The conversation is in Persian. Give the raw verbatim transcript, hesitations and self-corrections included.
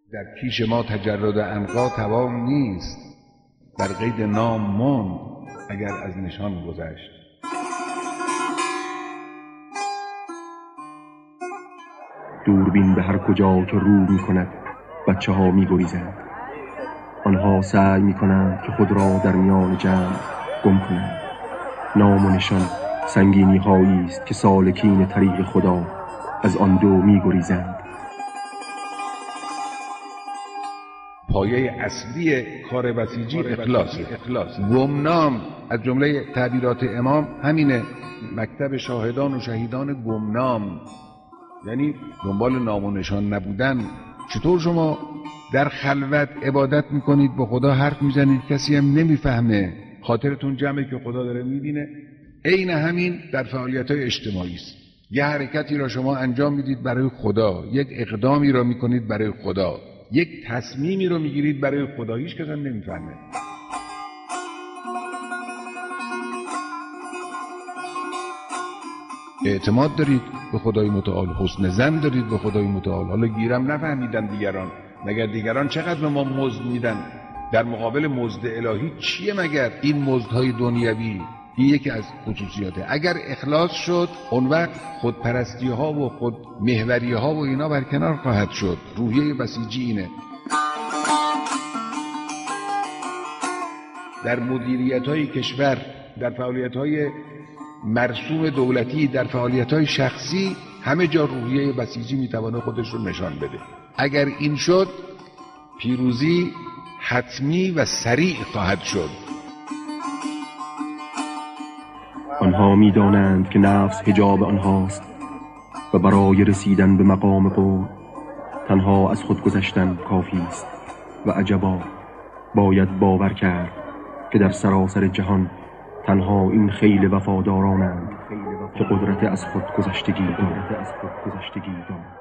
در کیش ما تجرد عنقا توان نیست، در قید نام ماند اگر از نشان گذشت. دوربین به هر کجا که رو می کند بچه ها می گریزند. آنها سعی می کنند که خود را در میان جمع گم کنند. نام و نشان سنگینی هایی است که سالکین طریق خدا از آن دو می گریزند. پایه اصلی کار بسیجی اخلاص. اخلاص. گمنام از جمله تعبیرات امام همینه، مکتب شاهدان و شهیدان گمنام، یعنی دنبال نام و نشان نبودن. چطور شما در خلوت عبادت میکنید، با خدا حرف میزنید، کسی هم نمیفهمه، خاطرتون جمعه که خدا داره میبینه؟ عین همین در فعالیت‌های اجتماعی است. یه حرکتی را شما انجام میدید برای خدا، یک اقدامی را میکنید برای خدا، یک تصمیمی رو میگیرید برای خدا، هیچ کس هم نمیفهمه. اعتماد دارید به خدای متعال، حسن ظن دارید به خدای متعال. حالا گیرم نفهمیدن دیگران، مگر دیگران چقدر به ما مزد میدن؟ در مقابل مزد الهی چیه مگر این مزدهای دنیوی؟ این یکی از خصوصیاته. اگر اخلاص شد، اون وقت خودپرستی ها و خود محوری ها و اینا برکنار خواهد شد. روحیه بسیجی اینه. در مدیریت های کشور، در فعالیت های مرسوم دولتی، در فعالیت های شخصی، همه جا روحیه بسیجی میتوانه خودش رو نشان بده. اگر این شد، پیروزی حتمی و سریع خواهد شد. آنها می‌دانند که نفس حجاب آنهاست و برای رسیدن به مقام قول تنها از خود گذشتن کافی است. و عجبا، باید باور کرد که در سراسر جهان تنها این خیل وفادارانند که قدرت از خود گذشتگی دارند.